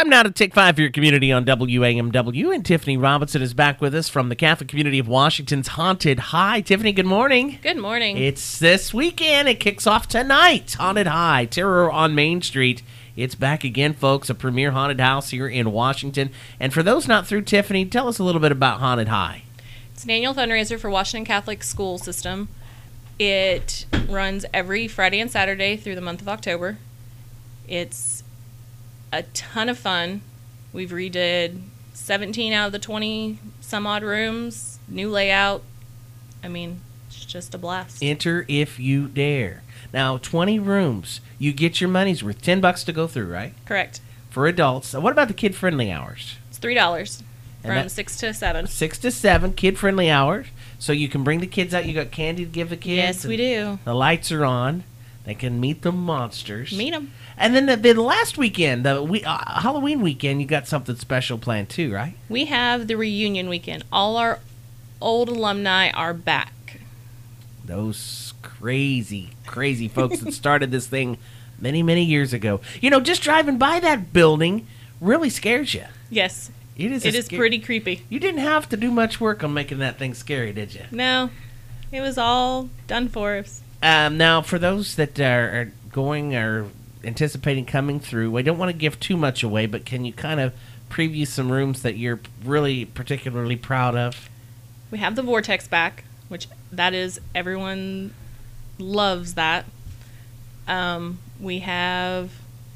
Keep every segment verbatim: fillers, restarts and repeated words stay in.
Time now to take five for your community on W A M W, and Tiffany Robinson is back with us from the Catholic Community of Washington's Haunted High. Tiffany, good morning. Good morning. It's this weekend. It kicks off tonight. Haunted High, Terror on Main Street. It's back again, folks, a premier haunted house here in Washington. And for those not through, Tiffany, tell us a little bit about Haunted High. It's an annual fundraiser for Washington Catholic School System. It runs every Friday and Saturday through the month of October. It's a ton of fun. We've redid seventeen out of the twenty some odd rooms, new layout. I mean, it's just a blast. Enter if you dare. Now, twenty rooms. You get your money's worth. ten bucks to go through, right? Correct. For adults. What about the kid-friendly hours? It's three dollars And from that- six to seven. six to seven, kid-friendly hours. So you can bring the kids out. You got candy to give the kids. Yes, we do. The lights are on. They can meet the monsters. Meet them. And then the, the last weekend, the we, uh, Halloween weekend, you got something special planned too, right? We have the reunion weekend. All our old alumni are back. Those crazy, crazy folks that started this thing many, many years ago. You know, just driving by that building really scares you. Yes. It is. It a is sca- pretty creepy. You didn't have to do much work on making that thing scary, did you? No, it was all done for us. Um, now, for those that are, are going or anticipating coming through, I don't want to give too much away, but can you kind of preview some rooms that you're really particularly proud of? We have the Vortex back, which that is, everyone loves that. Um, we have,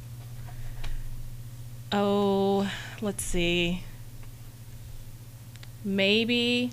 oh, let's see, maybe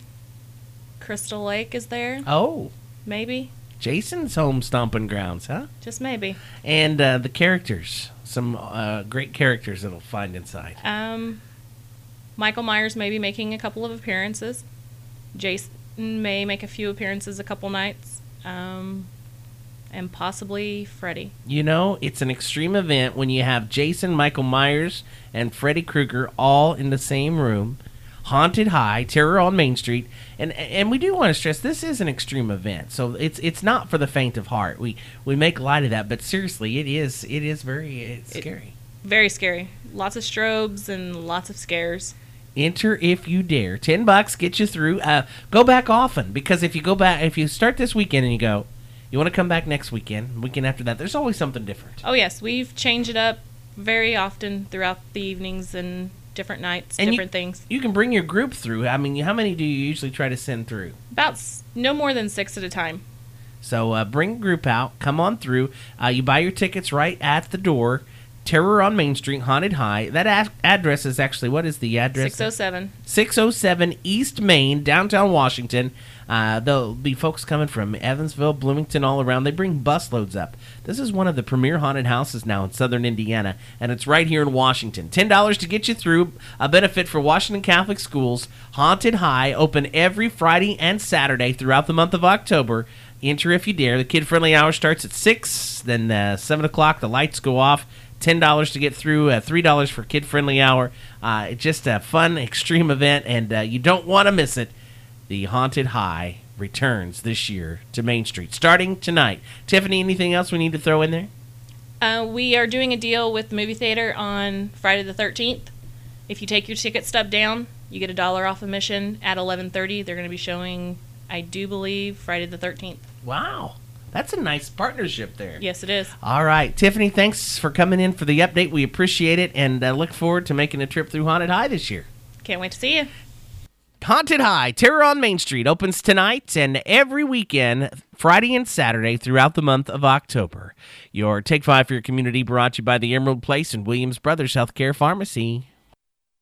Crystal Lake is there, Oh, maybe, Jason's home stomping grounds, huh? just maybe. And uh, the characters, some uh, great characters that'll find inside. Um, Michael Myers may be making a couple of appearances. Jason may make a few appearances a couple nights. Um, and possibly Freddy. You know, it's an extreme event when you have Jason, Michael Myers, and Freddy Krueger all in the same room. Haunted High, Terror on Main Street, and and we do want to stress this is an extreme event, so it's it's not for the faint of heart. We we make light of that, but seriously, it is it is very it's It- scary. Very scary. Lots of strobes and lots of scares. Enter if you dare. Ten bucks get you through. Uh, go back often, because if you go back, if you start this weekend and you go, you want to come back next weekend, weekend after that, there's always something different. Oh yes, we've changed it up very often throughout the evenings and different nights, And you- different things. You can bring your group through. I mean, how many do you usually try to send through? About s- no more than six at a time. So uh, bring a group out. Come on through. Uh, you buy your tickets right at the door. Terror on Main Street, Haunted High. That a- address is actually, what is the address? six oh seven. six oh seven East Main, downtown Washington. Uh, there'll be folks coming from Evansville, Bloomington, all around. They bring busloads up. This is one of the premier haunted houses now in southern Indiana, and it's right here in Washington. ten dollars to get you through. A benefit for Washington Catholic Schools. Haunted High, open every Friday and Saturday throughout the month of October. Enter if you dare. The kid-friendly hour starts at six, then uh, seven o'clock, the lights go off. ten dollars to get through, uh, three dollars for kid-friendly hour. Uh, it's just a fun, extreme event, and uh, you don't want to miss it. The Haunted High returns this year to Main Street, starting tonight. Tiffany, anything else we need to throw in there? Uh, we are doing a deal with the movie theater on Friday the thirteenth. If you take your ticket stub down, you get a dollar off admission at eleven thirty. They're going to be showing, I do believe, Friday the thirteenth. Wow. That's a nice partnership there. Yes, it is. All right. Tiffany, thanks for coming in for the update. We appreciate it, and uh, look forward to making a trip through Haunted High this year. Can't wait to see you. Haunted High, Terror on Main Street, opens tonight and every weekend, Friday and Saturday, throughout the month of October. Your Take Five for Your Community brought to you by the Emerald Place and Williams Brothers Healthcare Pharmacy.